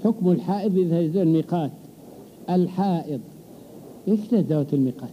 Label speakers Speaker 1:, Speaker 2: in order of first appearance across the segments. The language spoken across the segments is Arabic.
Speaker 1: حكم الحائض إذا يزول الميقات. الحائض إيش ذات الميقات؟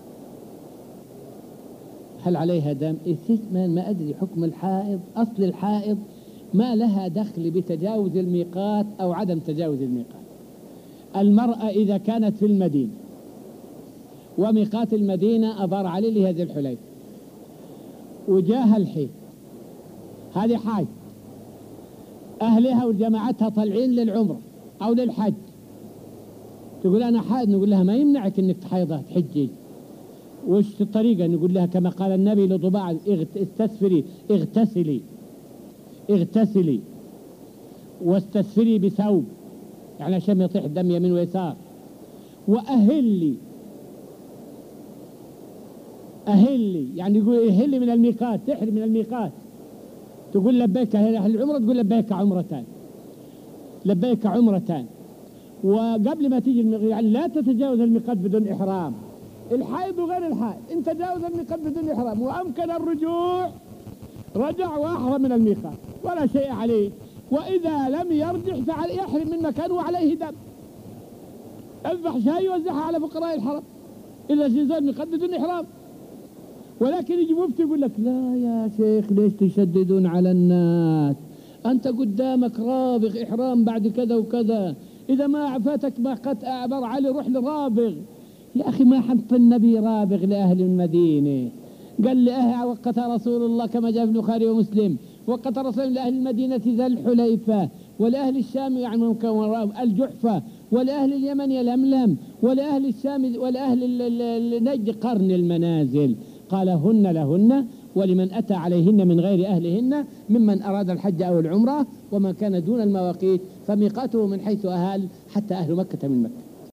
Speaker 1: هل عليها دم؟ ما أدري حكم الحائض. أصل الحائض ما لها دخل بتجاوز الميقات أو عدم تجاوز الميقات. المرأة إذا كانت في المدينة وميقات المدينة أظهر عليه لهذه الحليفة وجاها الحيض، هذه حاج، أهلها وجماعتها طالعين للعمرة أو للحج، تقول أنا حائض، نقول لها ما يمنعك إنك تحيضها تحجي. وش الطريقة؟ نقول لها كما قال النبي لضباع استسفري، اغتسلي واستسفري بثوب، يعني عشان يطيح الدم يمين ويسار. وأهلي يعني يقول اهلي من الميقات، تحرم من الميقات، تقول لبيك أهل العمرة، تقول لبيك عمرتان. وقبل ما تيجي يعني لا تتجاوز الميقات بدون إحرام. الحائض وغير الحائض إن تجاوز الميقات بدون إحرام وأمكن الرجوع رجع وأحرم من الميقات ولا شيء عليه. وإذا لم يرجع يحرم من مكان وعليه دم، اذبح شاي يوزعها على فقراء الحرم إذا جاز الميقات بدون إحرام. ولكن يجي مفتي يقول لك لا يا شيخ ليش تشددون على الناس؟ أنت قدامك رابغ إحرام بعد كذا وكذا، إذا ما فاتك ما قد أعبر علي روح لرابغ. يا أخي ما حط النبي رابغ لأهل المدينة، قال لأهل وقت رسول الله كما جاء في البخاري ومسلم، وقت رسول لأهل المدينة ذا الحليفة، ولأهل الشام يعني الجحفة، ولأهل اليمن يلملم، ولأهل الشام ولأهل النجد قرن المنازل. قال هن لهن ولمن أتى عليهن من غير أهلهن ممن أراد الحج أو العمرة، ومن كان دون المواقيت فميقاته من حيث أهل حتى أهل مكة من مكة.